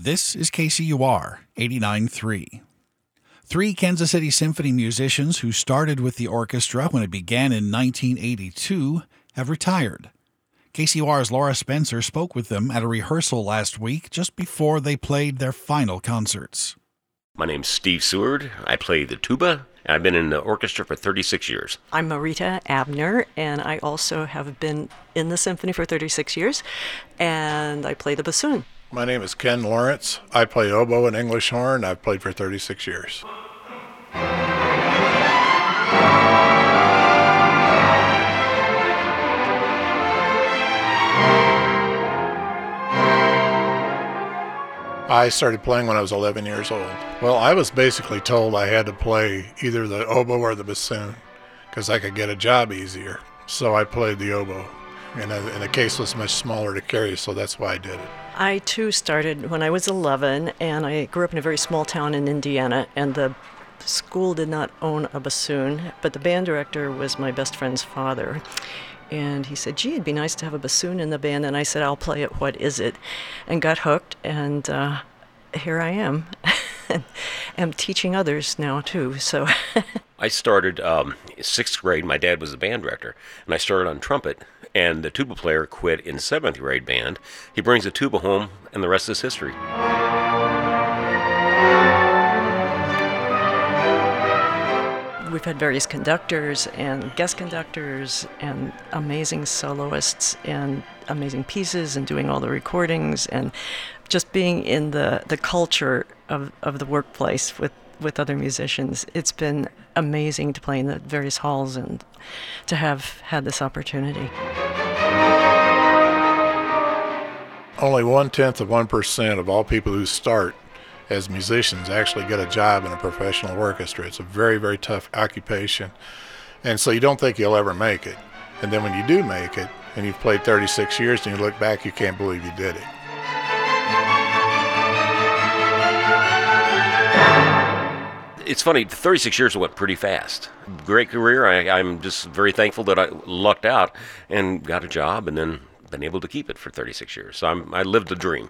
This is KCUR 89.3. Three Kansas City Symphony musicians who started with the orchestra when it began in 1982 have retired. KCUR's Laura Spencer spoke with them at a rehearsal last week just before they played their final concerts. My name's Steve Seward. I play the tuba, and I've been in the orchestra for 36 years. I'm Marita Abner, and I also have been in the symphony for 36 years, and I play the bassoon. My name is Ken Lawrence. I play oboe and English horn. I've played for 36 years. I started playing when I was 11 years old. Well, I was basically told I had to play either the oboe or the bassoon because I could get a job easier. So I played the oboe, and the case was much smaller to carry, so that's why I did it. I, too, started when I was 11, and I grew up in a very small town in Indiana, and the school did not own a bassoon, but the band director was my best friend's father. And he said, gee, it'd be nice to have a bassoon in the band. And I said, I'll play it. What is it? And got hooked, and here I am. And I'm teaching others now, too. So I started sixth grade. My dad was the band director, and I started on trumpet. And the tuba player quit in seventh grade band. He brings the tuba home, and the rest is history. We've had various conductors and guest conductors and amazing soloists and amazing pieces and doing all the recordings and just being in the culture of the workplace with other musicians. It's been amazing to play in the various halls and to have had this opportunity. Only 0.1% of all people who start as musicians actually get a job in a professional orchestra. It's a very, very tough occupation. And so you don't think you'll ever make it. And then when you do make it, and you've played 36 years, and you look back, you can't believe you did it. It's funny, 36 years went pretty fast. Great career. I'm just very thankful that I lucked out and got a job and then been able to keep it for 36 years. So I lived a dream.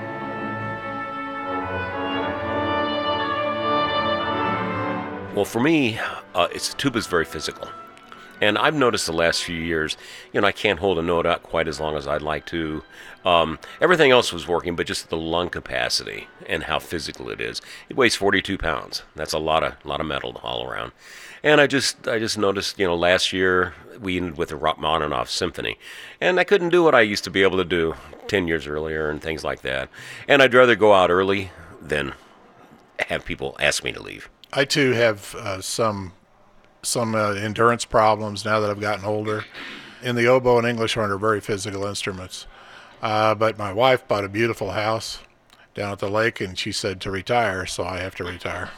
Well, for me, tuba is very physical. And I've noticed the last few years, I can't hold a note out quite as long as I'd like to. Everything else was working, but just the lung capacity and how physical it is. It weighs 42 pounds. That's a lot of metal all around. And I just noticed, last year we ended with the Rachmaninoff Symphony. And I couldn't do what I used to be able to do 10 years earlier and things like that. And I'd rather go out early than have people ask me to leave. I, too, have some endurance problems now that I've gotten older. And the oboe and English horn are very physical instruments. But my wife bought a beautiful house down at the lake, and she said to retire, so I have to retire.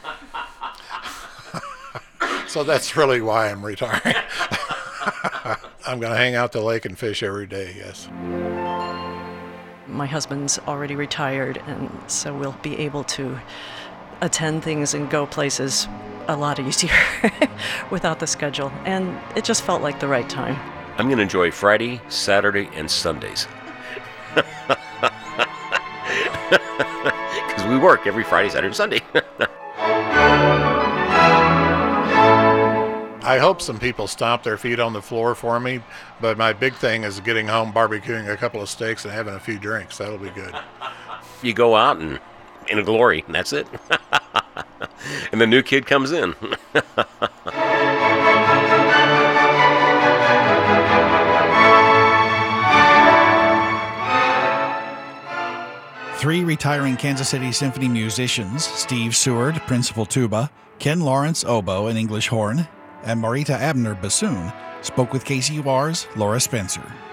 So that's really why I'm retiring. I'm going to hang out at the lake and fish every day, yes. My husband's already retired, and so we'll be able to attend things and go places a lot easier without the schedule. And it just felt like the right time. I'm going to enjoy Friday, Saturday, and Sundays. Because we work every Friday, Saturday, and Sunday. I hope some people stomp their feet on the floor for me, but my big thing is getting home, barbecuing a couple of steaks, and having a few drinks. That'll be good. You go out and in a glory, and that's it. And the new kid comes in. Three retiring Kansas City Symphony musicians, Steve Seward, principal tuba, Ken Lawrence, oboe and English horn, and Marita Abner, bassoon, spoke with KCUR's Laura Spencer.